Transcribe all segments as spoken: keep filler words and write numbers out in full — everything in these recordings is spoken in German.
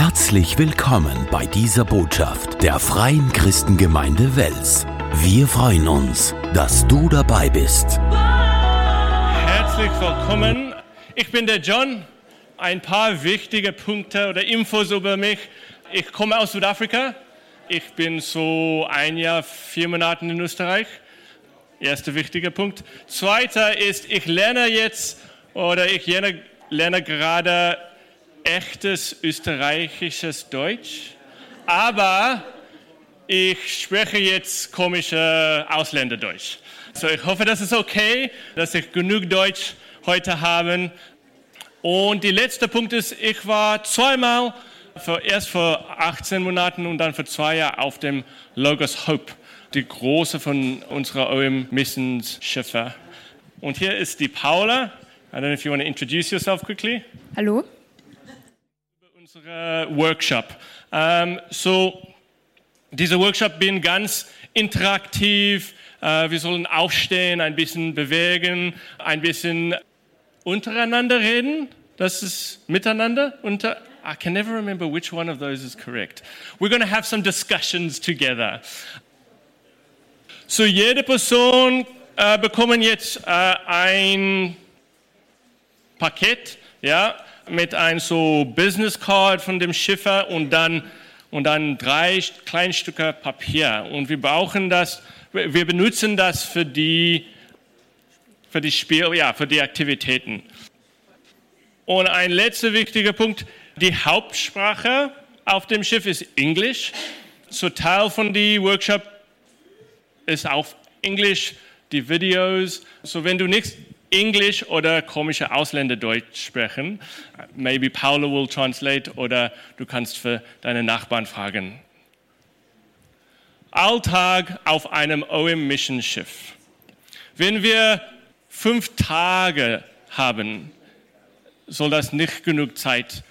Herzlich willkommen bei dieser Botschaft der Freien Christengemeinde Wels. Wir freuen uns, dass du dabei bist. Herzlich willkommen. Ich bin der John. Ein paar wichtige Punkte oder Infos über mich. Ich komme aus Südafrika. Ich bin so ein Jahr, vier Monate in Österreich. Erster wichtiger Punkt. Zweiter ist, ich lerne jetzt oder ich lerne, lerne gerade echtes österreichisches Deutsch, aber ich spreche jetzt komische Ausländerdeutsch. So, ich hoffe, das ist okay, dass ich genug Deutsch heute habe. Und der letzte Punkt ist, ich war zweimal, für, erst vor achtzehn Monaten und dann für zwei Jahre auf dem Logos Hope, die große von unserer O M Missionsschiffe. Und hier ist die Paula. I don't know if you want to introduce yourself quickly. Hallo. Unser Workshop. Um, so, dieser Workshop bin ganz interaktiv. Uh, wir sollen aufstehen, ein bisschen bewegen, ein bisschen untereinander reden. Das ist miteinander. Unter, I can never remember which one of those is correct. We're going to have some discussions together. So, jede Person uh, bekommt jetzt uh, ein Paket, ja, mit einem so Business Card von dem Schiffer und dann, und dann drei kleine Stücke Papier. Und wir brauchen das, wir benutzen das für die, für die Spiel, ja, für die Aktivitäten. Und ein letzter wichtiger Punkt, die Hauptsprache auf dem Schiff ist Englisch. So Teil von dem Workshop ist auf Englisch, die Videos. So wenn du nicht Englisch oder komische Ausländerdeutsch sprechen. Maybe Paula will translate oder du kannst für deine Nachbarn fragen. Alltag auf einem O M Mission Schiff. Wenn wir fünf Tage haben, soll das nicht genug Zeit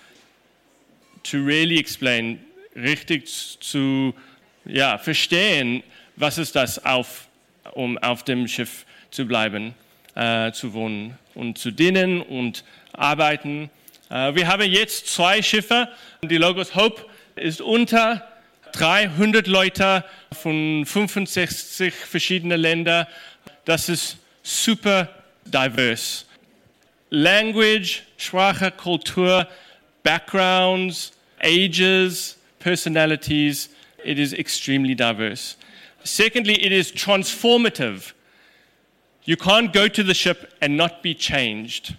to really explain, richtig zu ja, verstehen, was ist das auf, um auf dem Schiff zu bleiben. Äh, zu wohnen und zu dienen und arbeiten. Äh, wir haben jetzt zwei Schiffe. Die Logos Hope ist unter dreihundert Leute von fünfundsechzig verschiedenen Ländern. Das ist super diverse. Language, Sprache, Kultur, Backgrounds, Ages, Personalities. It is extremely diverse. Secondly, it is transformative. You can't go to the ship and not be changed.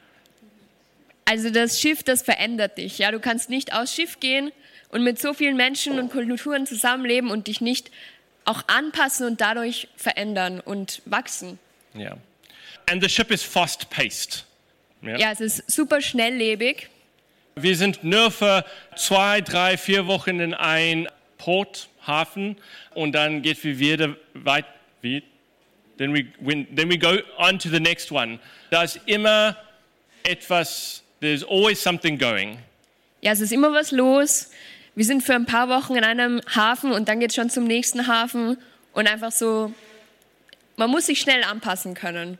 Also das Schiff, das verändert dich. Ja, du kannst nicht aufs Schiff gehen und mit so vielen Menschen und Kulturen zusammenleben und dich nicht auch anpassen und dadurch verändern und wachsen. Yeah. And the ship is fast-paced. Yeah. Ja, es ist super schnelllebig. Wir sind nur für zwei, drei, vier Wochen in ein Port, Hafen und dann geht wir wieder weiter. Wie? Then we, when, then we go on to the next one. Da ist immer etwas, there's always something going. Ja, es ist immer was los. Wir sind für ein paar Wochen in einem Hafen und dann geht es schon zum nächsten Hafen und einfach so, man muss sich schnell anpassen können.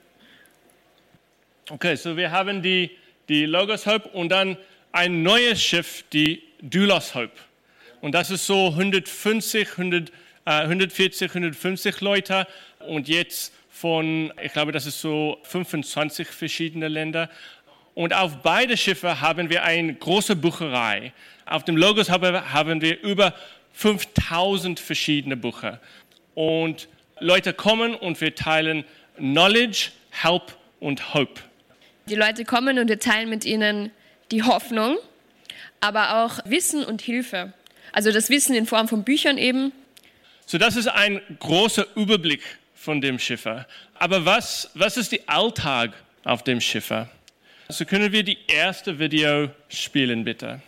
Okay, so wir haben die, die Logos Hope und dann ein neues Schiff, die Doulos Hope. Und das ist so hundertfünfzig, hundert, äh, hundertvierzig, hundertfünfzig Leute. Und jetzt von, ich glaube, das ist so fünfundzwanzig verschiedene Länder. Und auf beide Schiffe haben wir eine große Bucherei. Auf dem Logos haben wir über fünftausend verschiedene Bücher. Und Leute kommen und wir teilen Knowledge, Help und Hope. Die Leute kommen und wir teilen mit ihnen die Hoffnung, aber auch Wissen und Hilfe. Also das Wissen in Form von Büchern eben. So, das ist ein großer Überblick von dem Schiffer. Aber was, was ist der Alltag auf dem Schiffer? So können wir die erste Video spielen, bitte.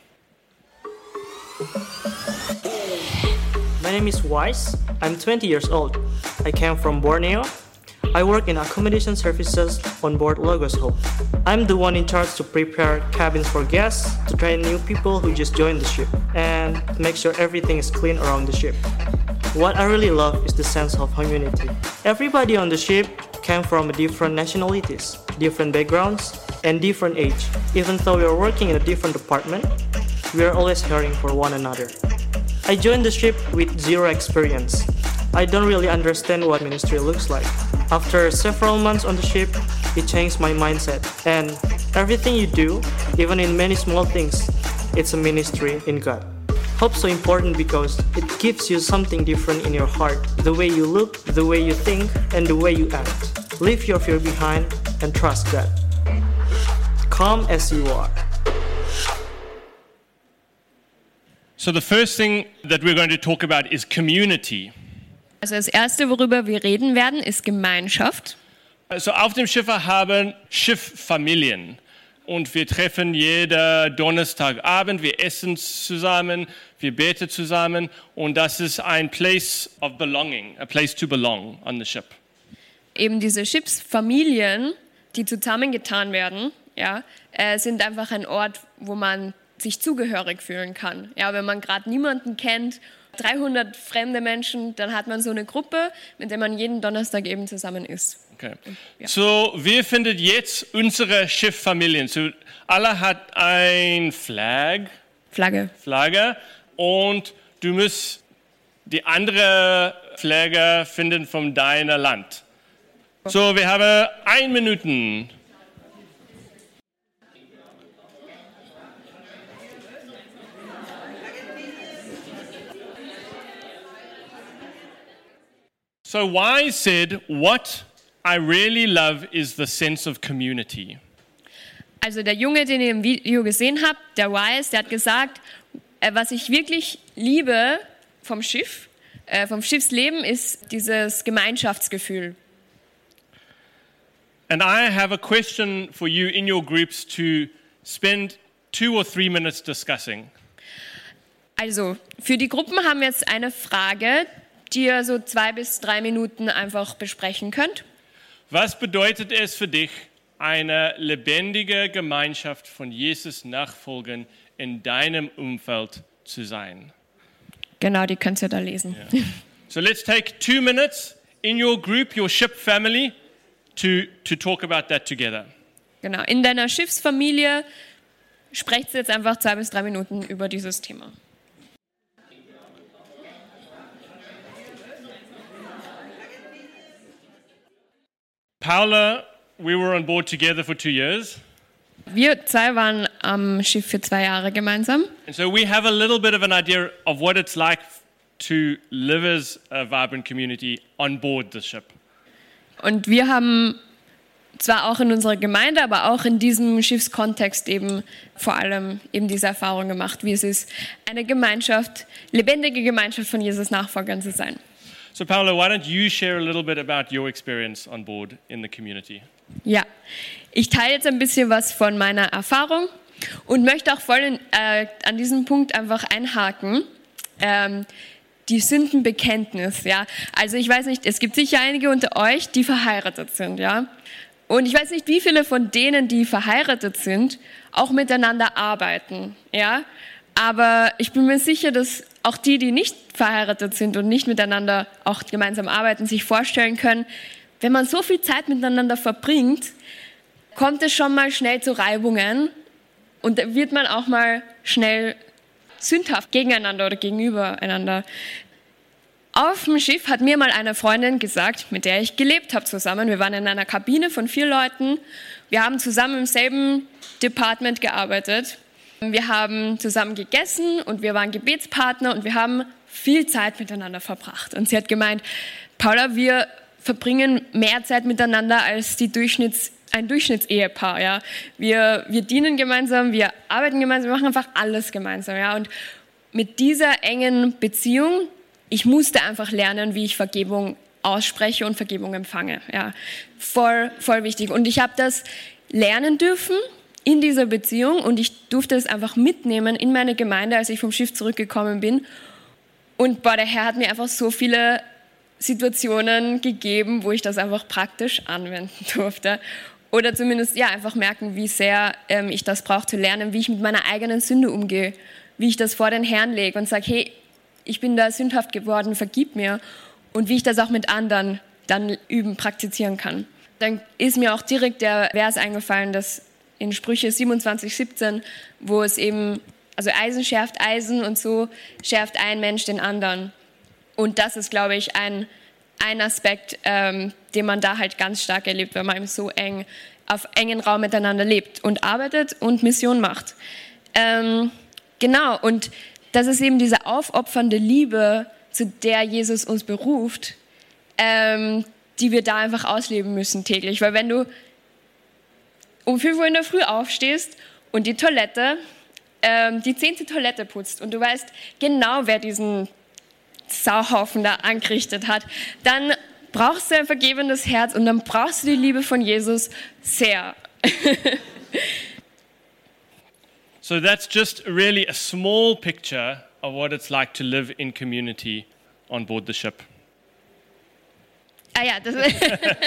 My name is Wise. I'm twenty years old. I came from Borneo. I work in accommodation services on board Logos Hope. I'm the one in charge to prepare cabins for guests, to train new people who just joined the ship, and make sure everything is clean around the ship. What I really love is the sense of community. Everybody on the ship came from different nationalities, different backgrounds, and different age. Even though we are working in a different department, we are always caring for one another. I joined the ship with zero experience. I don't really understand what ministry looks like. After several months on the ship, it changed my mindset. And everything you do, even in many small things, it's a ministry in God. Hope's so important because it gives you something different in your heart. The way you look, the way you think, and the way you act. Leave your fear behind and trust God. Come as you are. So the first thing that we're going to talk about is community. Also das Erste, worüber wir reden werden, ist Gemeinschaft. Also auf dem Schiff haben Schifffamilien und wir treffen jeden Donnerstagabend, wir essen zusammen, wir beten zusammen und das ist ein place of belonging, a place to belong on the ship. Eben diese Schiffsfamilien, die zusammengetan werden, ja, äh, sind einfach ein Ort, wo man sich zugehörig fühlen kann. Ja, wenn man gerade niemanden kennt, dreihundert fremde Menschen, dann hat man so eine Gruppe, mit der man jeden Donnerstag eben zusammen ist. Okay. Ja. So, wer findet jetzt unsere Schifffamilien? So, alle hat ein Flag. Flagge. Flagge. Und du musst die andere Flagge finden von deinem Land. So, wir haben ein Minuten. So Wise said, what I really love is the sense of community. Also der Junge, den ihr im Video gesehen habt, der Wise, der hat gesagt, äh, was ich wirklich liebe vom Schiff, äh, vom Schiffsleben, ist dieses Gemeinschaftsgefühl. And I have a question for you in your groups to spend two or three minutes discussing. Also für die Gruppen haben wir jetzt eine Frage, die ihr so zwei bis drei Minuten einfach besprechen könnt. Was bedeutet es für dich, eine lebendige Gemeinschaft von Jesus nachfolgen in deinem Umfeld zu sein? Genau, die könnt ihr da lesen. Yeah. So let's take two minutes in your group, your ship family, to, to talk about that together. Genau, in deiner Schiffsfamilie sprecht jetzt einfach zwei bis drei Minuten über dieses Thema. Paula, we were on board together for two years. Wir zwei waren am Schiff für zwei Jahre gemeinsam. And so we have a little bit of an idea of what it's like to live as a vibrant community on board the ship. Und wir haben zwar auch in unserer Gemeinde, aber auch in diesem Schiffskontext eben vor allem eben diese Erfahrung gemacht, wie es ist, eine Gemeinschaft, lebendige Gemeinschaft von Jesus Nachfolgern zu sein. So Paula, why don't you share a little bit about your experience on board in the community? Ja, ich teile jetzt ein bisschen was von meiner Erfahrung und möchte auch voll in, äh, an diesem Punkt einfach einhaken. Ähm, die Sündenbekenntnis, ja. Also ich weiß nicht, es gibt sicher einige unter euch, die verheiratet sind, ja. Und ich weiß nicht, wie viele von denen, die verheiratet sind, auch miteinander arbeiten, ja. Aber ich bin mir sicher, dass auch die, die nicht verheiratet sind und nicht miteinander auch gemeinsam arbeiten, sich vorstellen können, wenn man so viel Zeit miteinander verbringt, kommt es schon mal schnell zu Reibungen und da wird man auch mal schnell sündhaft gegeneinander oder gegenübereinander. Auf dem Schiff hat mir mal eine Freundin gesagt, mit der ich gelebt habe zusammen. Wir waren in einer Kabine von vier Leuten. Wir haben zusammen im selben Department gearbeitet. Wir haben zusammen gegessen und wir waren Gebetspartner und wir haben viel Zeit miteinander verbracht. Und sie hat gemeint, Paula, wir verbringen mehr Zeit miteinander als die Durchschnitts, ein Durchschnittsehepaar. Ja. Wir, wir dienen gemeinsam, wir arbeiten gemeinsam, wir machen einfach alles gemeinsam. Ja. Und mit dieser engen Beziehung, ich musste einfach lernen, wie ich Vergebung ausspreche und Vergebung empfange. Ja. Voll, voll wichtig. Und ich habe das lernen dürfen in dieser Beziehung und ich durfte es einfach mitnehmen in meine Gemeinde, als ich vom Schiff zurückgekommen bin. Und boah, der Herr hat mir einfach so viele Situationen gegeben, wo ich das einfach praktisch anwenden durfte. Oder zumindest ja einfach merken, wie sehr ähm, ich das brauche zu lernen, wie ich mit meiner eigenen Sünde umgehe, wie ich das vor den Herrn lege und sage, hey, ich bin da sündhaft geworden, vergib mir. Und wie ich das auch mit anderen dann üben, praktizieren kann. Dann ist mir auch direkt der Vers eingefallen, dass in Sprüche siebenundzwanzig siebzehn, wo es eben Also Eisen schärft Eisen und so schärft ein Mensch den anderen. Und das ist, glaube ich, ein, ein Aspekt, ähm, den man da halt ganz stark erlebt, wenn man eben so eng auf engen Raum miteinander lebt und arbeitet und Mission macht. Ähm, genau, und das ist eben diese aufopfernde Liebe, zu der Jesus uns beruft, ähm, die wir da einfach ausleben müssen täglich. Weil wenn du um fünf Uhr in der Früh aufstehst und die Toilette, ähm, die zehnte Toilette putzt und du weißt genau, wer diesen Sauhaufen da angerichtet hat, dann brauchst du ein vergebendes Herz und dann brauchst du die Liebe von Jesus sehr. So that's just really a small picture of what it's like to live in community on board the ship. Ah ja, das ist,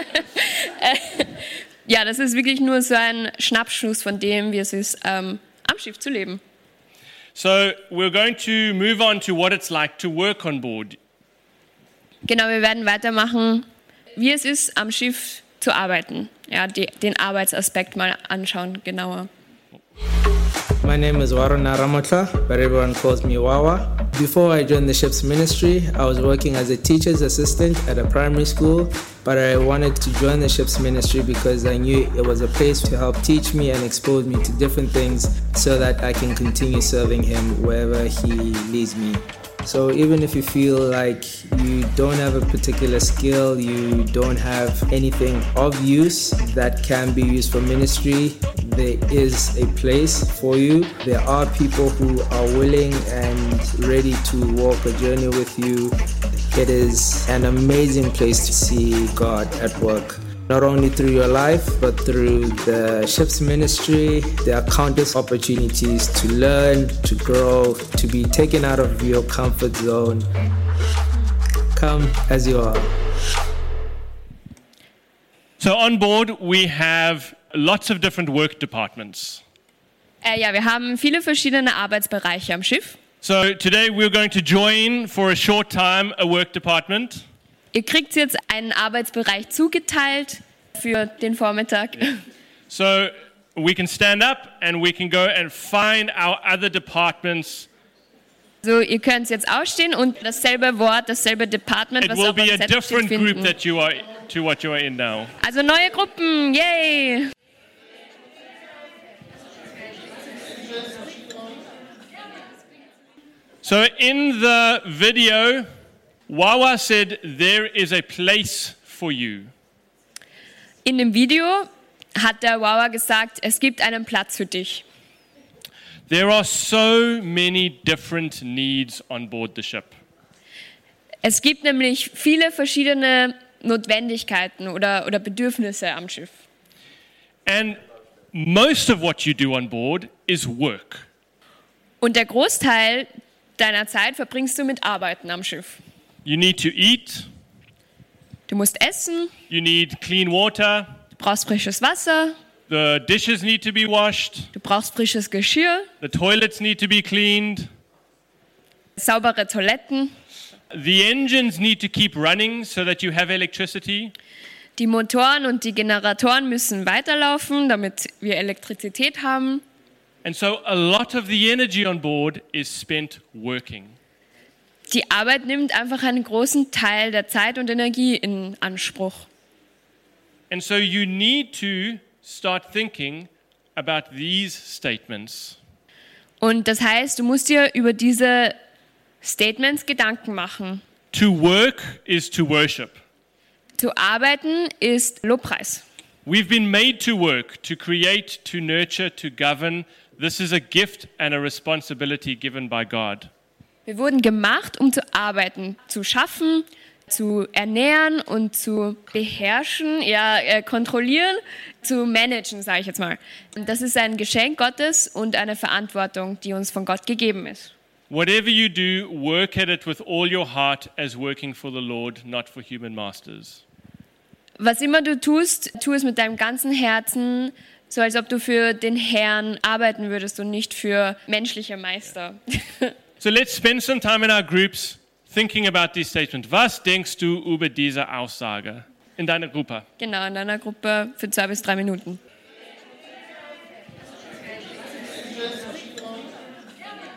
ja, das ist wirklich nur so ein Schnappschuss von dem, wie es ist, ähm, am Schiff zu leben. So we're going to move on to what it's like to work on board. Genau, wir werden weitermachen, wie es ist, am Schiff zu arbeiten. Ja, die, den Arbeitsaspekt mal anschauen, genauer. My name is Waruna Ramotla, but everyone calls me Wawa. Before I joined the ship's ministry, I was working as a teacher's assistant at a primary school, but I wanted to join the ship's ministry because I knew it was a place to help teach me and expose me to different things so that I can continue serving him wherever he leads me. So even if you feel like you don't have a particular skill, you don't have anything of use that can be used for ministry, there is a place for you. There are people who are willing and ready to walk a journey with you. It is an amazing place to see God at work. Not only through your life, but through the ship's ministry, there are countless opportunities to learn, to grow, to be taken out of your comfort zone. Come as you are. So on board we have lots of different work departments. Äh, ja, wir haben viele verschiedene Arbeitsbereiche am Schiff. So today we're going to join for a short time a work department. Ihr kriegt jetzt einen Arbeitsbereich zugeteilt für den Vormittag. So we can stand up and we can go and find our other departments. So, ihr könnt jetzt aufstehen und dasselbe Wort, dasselbe Department, It was will auf be dem a Zettel steht, different group finden. that you are to what you are in now. Also neue Gruppen, yay! So in the video, Wawa said there is a place for you. In dem Video hat der Wawa gesagt, es gibt einen Platz für dich. There are so many different needs on board the ship. Es gibt nämlich viele verschiedene Notwendigkeiten oder, oder Bedürfnisse am Schiff. And most of what you do on board is work. Und der Großteil deiner Zeit verbringst du mit Arbeiten am Schiff. You need to eat, Du musst essen, you need clean water, du brauchst frisches Wasser, the dishes need to be washed, du brauchst frisches Geschirr, the toilets need to be cleaned, saubere Toiletten, the engines need to keep running so that you have electricity. die Motoren und die Generatoren müssen weiterlaufen, damit wir Elektrizität haben. And so a lot of the energy on board is spent working. Die Arbeit nimmt einfach einen großen Teil der Zeit und Energie in Anspruch. And so you need to start thinking about these statements. Und das heißt, du musst dir über diese Statements Gedanken machen. To work is to worship. Zu arbeiten ist Lobpreis. We've been made to work, to create, to nurture, to govern. This is a gift and a responsibility given by God. Wir wurden gemacht, um zu arbeiten, zu schaffen, zu ernähren und zu beherrschen, ja, äh, kontrollieren, zu managen, sage ich jetzt mal. Und das ist ein Geschenk Gottes und eine Verantwortung, die uns von Gott gegeben ist. Whatever you do, work at it with all your heart as working for the Lord, not for human masters. Was immer du tust, tu es mit deinem ganzen Herzen, so als ob du für den Herrn arbeiten würdest und nicht für menschliche Meister. So let's spend some time in our groups thinking about these statements. Was denkst du über diese Aussage in deiner Gruppe? Genau, in deiner Gruppe für zwei bis drei Minuten.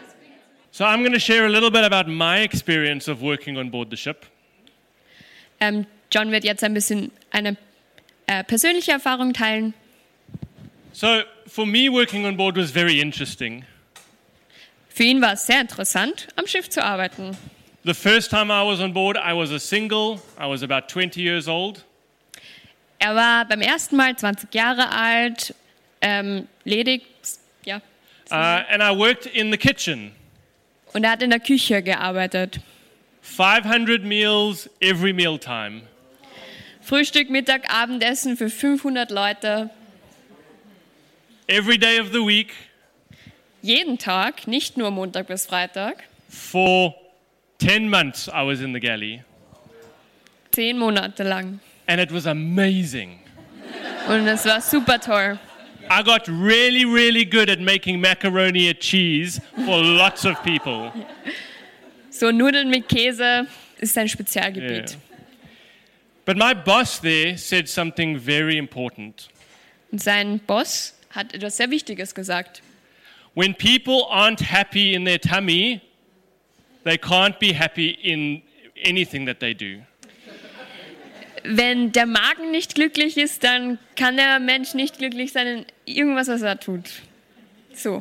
So I'm going to share a little bit about my experience of working on board the ship. Ähm, John wird jetzt ein bisschen eine äh, persönliche Erfahrung teilen. So for me, working on board was very interesting. Für ihn war es sehr interessant, am Schiff zu arbeiten. The first time I was on board, I was a single. I was about twenty years old. Er war beim ersten Mal zwanzig Jahre alt, ähm, ledig, ja. Uh, and I worked in the kitchen. Und er hat in der Küche gearbeitet. five hundred meals every mealtime. Frühstück, Mittag, Abendessen für fünfhundert Leute. Every day of the week. Jeden Tag, nicht nur Montag bis Freitag. For ten months I was in the galley. Zehn Monate lang. And it was amazing. Und es war super toll. I got really, really good at making macaroni and cheese for lots of people. So Nudeln mit Käse ist sein Spezialgebiet. Yeah. But my boss there said something very important. Und sein Boss hat etwas sehr Wichtiges gesagt. When people aren't happy in their tummy, they can't be happy in anything that they do. Wenn der Magen nicht glücklich ist, dann kann der Mensch nicht glücklich sein in irgendwas, was er tut. So.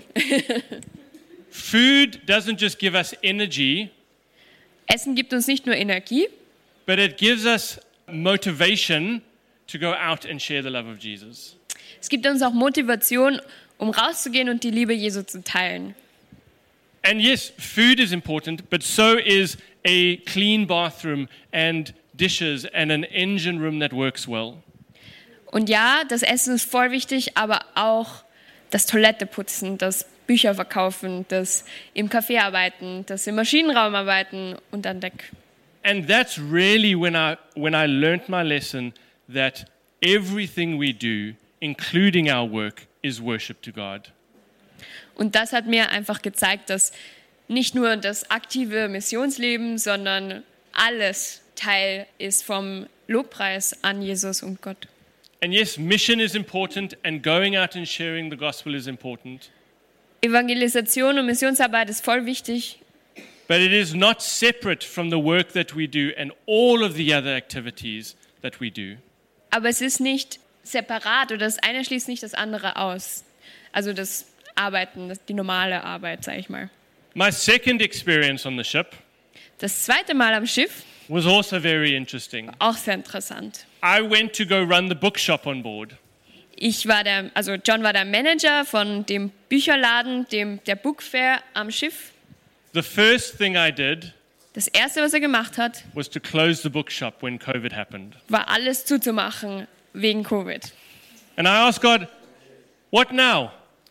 Food doesn't just give us energy, Essen gibt uns nicht nur Energie, but it gives us motivation to go out and share the love of Jesus. es gibt uns auch Motivation, um rauszugehen und die Liebe Jesu zu teilen. And yes, food is important, but so is a clean bathroom and dishes and an engine room that works well. Und ja, das Essen ist voll wichtig, aber auch das Toilette putzen, das Bücher verkaufen, das im Café arbeiten, das im Maschinenraum arbeiten und an Deck. And that's really when I when I learned my lesson that everything we do, including our work, is worship to God. Und das hat mir einfach gezeigt, dass nicht nur das aktive Missionsleben, sondern alles Teil ist vom Lobpreis an Jesus und Gott. And yes, mission is important and going out and sharing the gospel is important. Evangelisation und Missionsarbeit ist voll wichtig, But it is not separate from the work that we do and all of the other activities that we do. aber es ist nicht separat oder das eine schließt nicht das andere aus. Also das Arbeiten, das, die normale Arbeit, sage ich mal. My second experience on the ship Das zweite Mal am Schiff, was also very interesting. auch sehr interessant. I went to go run the bookshop on board. Ich war der, also John war der Manager von dem Bücherladen, dem, der Book Fair am Schiff. The first thing I did Das erste, was er gemacht hat, was to close the bookshop when COVID happened. war alles zuzumachen wegen Covid. And I asked God, what now?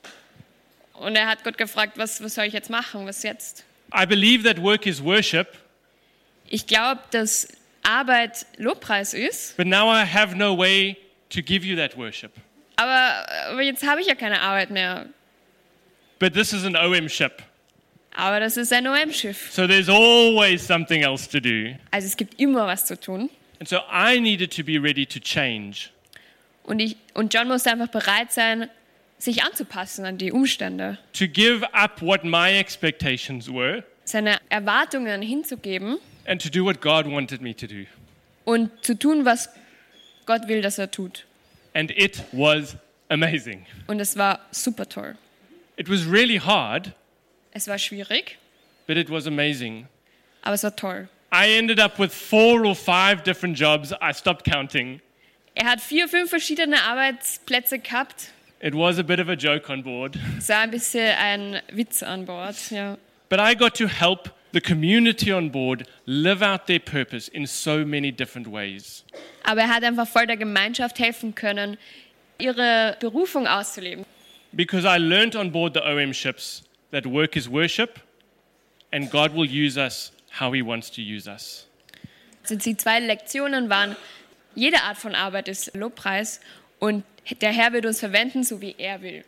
Und er hat Gott gefragt, was, was soll ich jetzt machen, was jetzt? I believe that work is worship, Ich glaube, dass Arbeit Lobpreis ist, but now I have no way to give you that worship. aber, aber jetzt habe ich ja keine Arbeit mehr. But this is an O M ship, Aber das ist ein O M-Schiff. so there's always something else to do. Also es gibt immer was zu tun. And so I needed to be ready to change. Und, ich, und John musste einfach bereit sein, sich anzupassen an die Umstände. To give up what my expectations were Seine Erwartungen hinzugeben and to do what God wanted me to do. und zu tun, was Gott will, dass er tut. And it was amazing. Und es war super toll. It was really hard, Es war schwierig, but it was amazing. aber es war toll. I ended up with four or five different jobs. I stopped counting. Er hat vier, fünf verschiedene Arbeitsplätze gehabt. It was a bit of a joke on board. Es war ein bisschen ein Witz an Bord. Ja. But I got to help the community on board live out their purpose in so many different ways. Aber er hat einfach voll der Gemeinschaft helfen können, ihre Berufung auszuleben. Because I learned on board the O M ships that work is worship and God will use us how he wants to use us. Also die zwei Lektionen waren, jede Art von Arbeit ist Lobpreis und der Herr wird uns verwenden, so wie er will.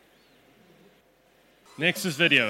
Next is video.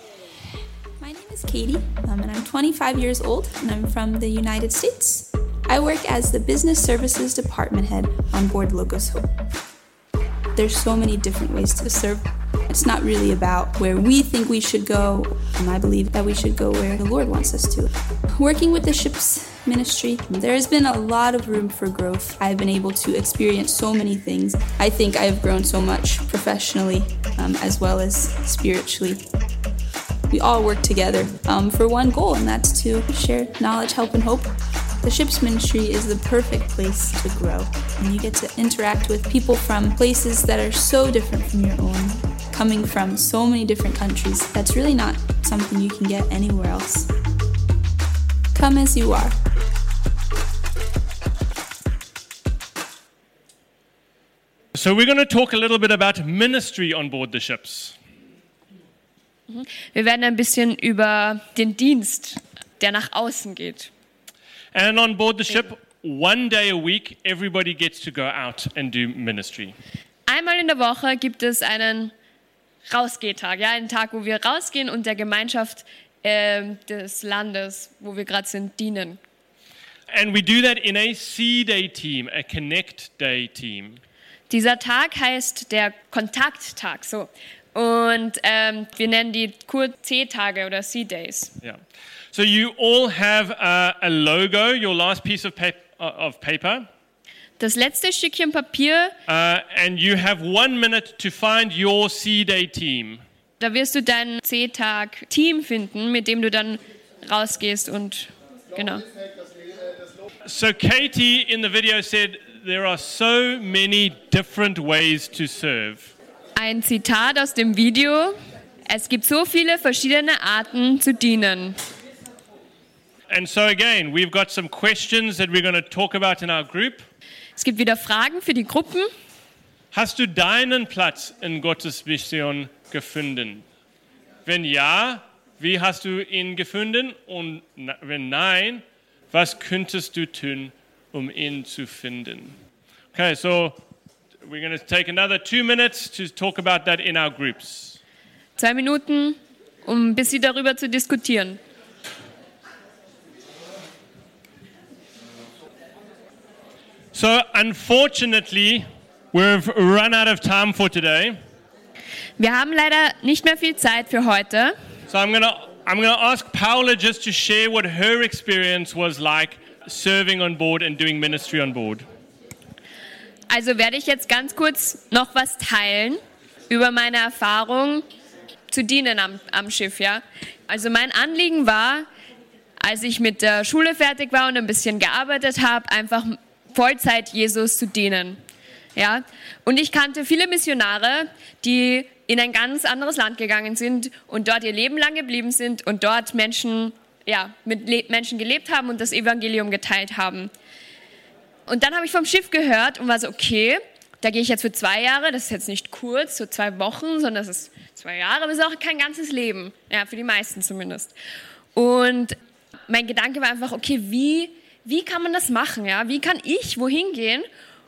My name is Katie, um, and I'm twenty-five years old, and I'm from the United States. I work as the Business Services Department Head on board Logos Hope. There's so many different ways to serve. It's not really about where we think we should go, and I believe that we should go where the Lord wants us to. Working with the Ships Ministry, there has been a lot of room for growth. I've been able to experience so many things. I think I have grown so much professionally um, as well as spiritually. We all work together um, for one goal, and that's to share knowledge, help, and hope. The Ships Ministry is the perfect place to grow, and you get to interact with people from places that are so different from your own, coming from so many different countries. That's really not something you can get anywhere else. Come as you are. So we're going to talk a little bit about ministry on board the ships. Wir werden ein bisschen über den Dienst, der nach außen geht. And on board the ship, one day a week, everybody gets to go out and do ministry. Einmal in der Woche gibt es einen Rausgehtag, ja, einen Tag, wo wir rausgehen und der Gemeinschaft äh, des Landes, wo wir gerade sind, dienen. And we do that in a C-Day team, a Connect Day team. Dieser Tag heißt der Kontakttag, so. Und ähm, wir nennen die C-Tage oder C-Days. Yeah. So you all have a, a logo, your last piece of, pap- of paper. Das letzte Stückchen Papier. Uh, and you have one minute to find your C-Day team. Da wirst du dein C-Tag-Team finden, mit dem du dann rausgehst und genau. So Katie in the video said there are so many different ways to serve. Ein Zitat aus dem Video: Es gibt so viele verschiedene Arten zu dienen. And so again, we've got some questions that we're going to talk about in our group. Es gibt wieder Fragen für die Gruppen. Hast du deinen Platz in Gottes Mission gefunden? Wenn ja, wie hast du ihn gefunden? Und wenn nein, was könntest du tun, um ihn zu finden? Okay, so we're going to take another two minutes to talk about that in our groups. Zwei Minuten, um ein bisschen darüber zu diskutieren. So unfortunately, we've run out of time for today. Wir haben leider nicht mehr viel Zeit für heute. So I'm gonna I'm gonna ask Paula just to share what her experience was like serving on board and doing ministry on board. Also werde ich jetzt ganz kurz noch was teilen über meine Erfahrung zu dienen am, am Schiff, ja. Also mein Anliegen war, als ich mit der Schule fertig war und ein bisschen gearbeitet habe, einfach Vollzeit Jesus zu dienen. Ja? Und ich kannte viele Missionare, die in ein ganz anderes Land gegangen sind und dort ihr Leben lang geblieben sind und dort Menschen, ja, mit Le- Menschen gelebt haben und das Evangelium geteilt haben. Und dann habe ich vom Schiff gehört und war so, okay, da gehe ich jetzt für zwei Jahre, das ist jetzt nicht kurz, so zwei Wochen, sondern das ist zwei Jahre, aber es ist auch kein ganzes Leben, ja, für die meisten zumindest. Und mein Gedanke war einfach, okay, wie Wie kann man das machen? Ja? Wie kann ich wohin gehen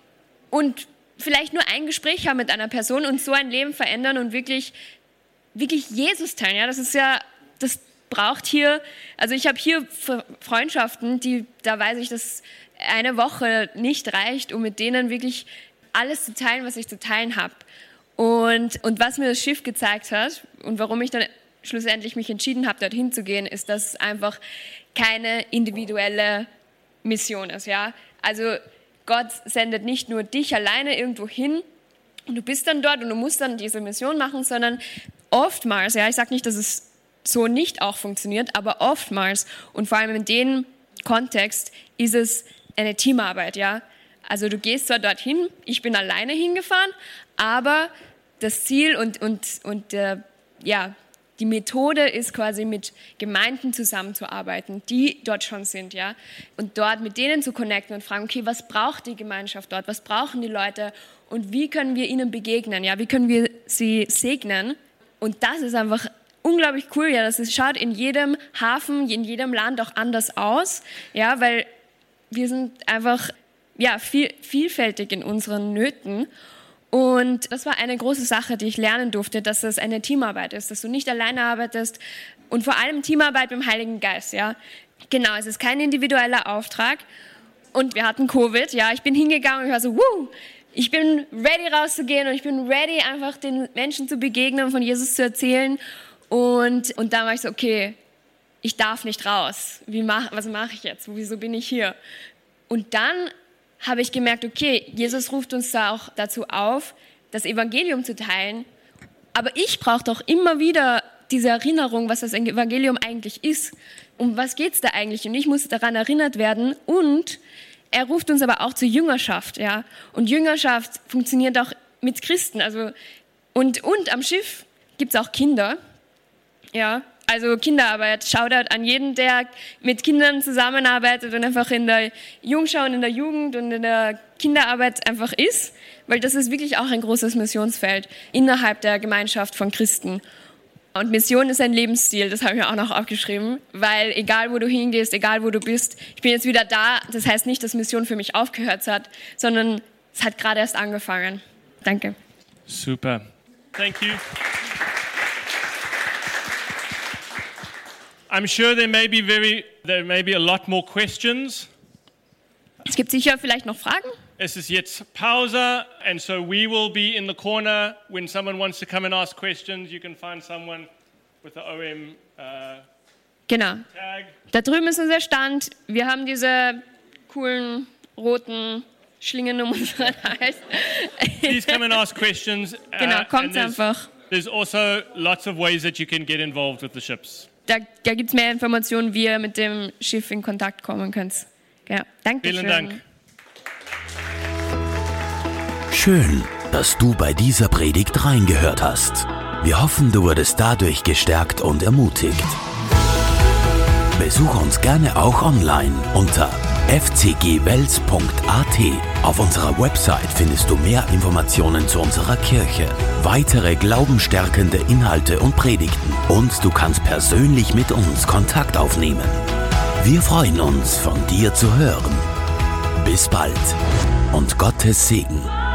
und vielleicht nur ein Gespräch haben mit einer Person und so ein Leben verändern und wirklich, wirklich Jesus teilen? Ja? Das ist ja, das braucht hier, also ich habe hier Freundschaften, die, da weiß ich, dass eine Woche nicht reicht, um mit denen wirklich alles zu teilen, was ich zu teilen habe. Und, und was mir das Schiff gezeigt hat und warum ich dann schlussendlich mich entschieden habe, dorthin zu gehen, ist, dass es einfach keine individuelle Mission ist, ja. Also Gott sendet nicht nur dich alleine irgendwo hin und du bist dann dort und du musst dann diese Mission machen, sondern oftmals, ja, ich sage nicht, dass es so nicht auch funktioniert, aber oftmals und vor allem in dem Kontext ist es eine Teamarbeit, ja. Also du gehst zwar dorthin, ich bin alleine hingefahren, aber das Ziel und, und, und äh, ja, die Methode ist quasi mit Gemeinden zusammenzuarbeiten, die dort schon sind, ja, und dort mit denen zu connecten und fragen, okay, was braucht die Gemeinschaft dort, was brauchen die Leute und wie können wir ihnen begegnen, ja, wie können wir sie segnen? Und das ist einfach unglaublich cool, ja, das ist, schaut in jedem Hafen, in jedem Land auch anders aus, ja, weil wir sind einfach ja viel, vielfältig in unseren Nöten. Und das war eine große Sache, die ich lernen durfte, dass es eine Teamarbeit ist, dass du nicht alleine arbeitest und vor allem Teamarbeit mit dem Heiligen Geist, ja. Genau, es ist kein individueller Auftrag und wir hatten Covid, ja, ich bin hingegangen und ich war so, wuh, ich bin ready rauszugehen und ich bin ready, einfach den Menschen zu begegnen und von Jesus zu erzählen. Und, und dann war ich so, okay, ich darf nicht raus. Wie mach, was mache ich jetzt? Wieso bin ich hier? Und dann habe ich gemerkt, okay, Jesus ruft uns da auch dazu auf, das Evangelium zu teilen. Aber ich brauche doch immer wieder diese Erinnerung, was das Evangelium eigentlich ist. Um was geht es da eigentlich? Und ich muss daran erinnert werden. Und er ruft uns aber auch zur Jüngerschaft. Ja? Und Jüngerschaft funktioniert auch mit Christen. Also, und, und am Schiff gibt es auch Kinder. Ja, also Kinderarbeit. Shoutout an jeden, der mit Kindern zusammenarbeitet und einfach in der Jungschau und in der Jugend und in der Kinderarbeit einfach ist. Weil das ist wirklich auch ein großes Missionsfeld innerhalb der Gemeinschaft von Christen. Und Mission ist ein Lebensstil, das habe ich mir auch noch aufgeschrieben, weil egal wo du hingehst, egal wo du bist, ich bin jetzt wieder da, das heißt nicht, dass Mission für mich aufgehört hat, sondern es hat gerade erst angefangen. Danke. Super. Thank you. I'm sure there may be very, there may be a lot more questions. Es gibt sicher vielleicht noch Fragen. Es ist jetzt Pause, and so we will be in the corner. When someone wants to come and ask questions, you can find someone with the O M uh, Genau. tag. Da drüben ist unser Stand. Wir haben diese coolen roten Schlingen um unseren Hals. Please come and ask questions. Uh, Genau, and kommt there's- einfach. There's also lots of ways that you can get involved with the ships. Da, da gibt es mehr Informationen, wie ihr mit dem Schiff in Kontakt kommen könnt. Ja, danke Vielen schön. Dank. Schön, dass du bei dieser Predigt reingehört hast. Wir hoffen, du wurdest dadurch gestärkt und ermutigt. Besuch uns gerne auch online unter f c g wels punkt a t. Auf unserer Website findest du mehr Informationen zu unserer Kirche, weitere glaubenstärkende Inhalte und Predigten und du kannst persönlich mit uns Kontakt aufnehmen. Wir freuen uns, von dir zu hören. Bis bald und Gottes Segen.